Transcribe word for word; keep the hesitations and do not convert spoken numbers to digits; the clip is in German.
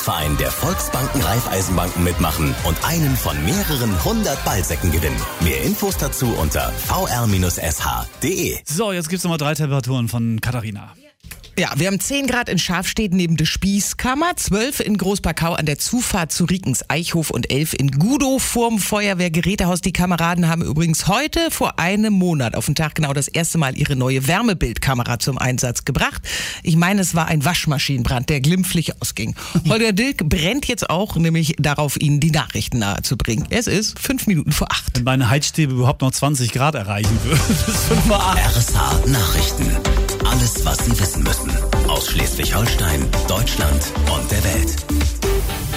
Sportverein der Volksbanken Raiffeisenbanken mitmachen und einen von mehreren hundert Ballsäcken gewinnen. Mehr Infos dazu unter v r Bindestrich s h punkt d e. So, jetzt gibt's nochmal drei Temperaturen von Katharina. Ja, wir haben zehn Grad in Schafstedt neben der Spießkammer, zwölf in Großparkau an der Zufahrt zu Riekens Eichhof und elf in Gudow vorm Feuerwehrgerätehaus. Die Kameraden haben übrigens heute vor einem Monat auf den Tag genau das erste Mal ihre neue Wärmebildkamera zum Einsatz gebracht. Ich meine, es war ein Waschmaschinenbrand, der glimpflich ausging. Holger Dilk brennt jetzt auch, nämlich darauf, Ihnen die Nachrichten nahezubringen. Es ist fünf Minuten vor acht. Wenn meine Heizstäbe überhaupt noch zwanzig Grad erreichen würden. Das ist fünf vor acht. R S H Nachrichten. Alles, was Sie wissen müssen. Aus Schleswig-Holstein, Deutschland und der Welt.